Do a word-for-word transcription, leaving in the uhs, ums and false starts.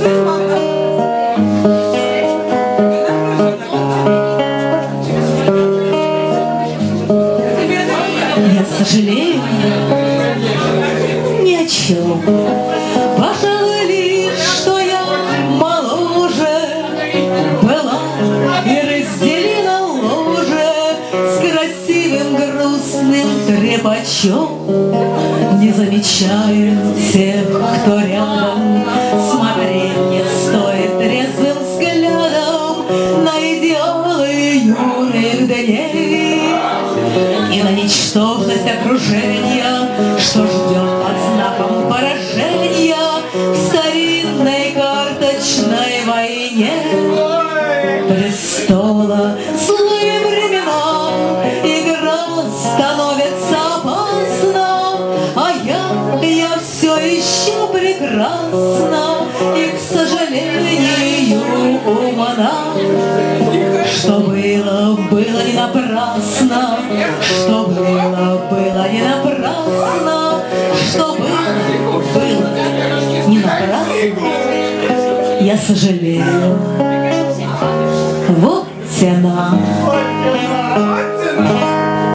Я сожалею ни о чем. Пожалуй, лишь, что я моложе была и разделила ложе с красивым грустным трепачом. Не замечаю тех, кто рядом, смотреть не стоит трезвым взглядом на идеалы юных дней и на ничтожность окружения, что ждет под знаком поражения в старинной карточной войне. Престола злые времена, игра становится опасна, а я, я все еще прекрасна и, к сожалению, умна. Что было, было не напрасно, что было, было не напрасно, что было, было не напрасно. Я сожалею. Вот она.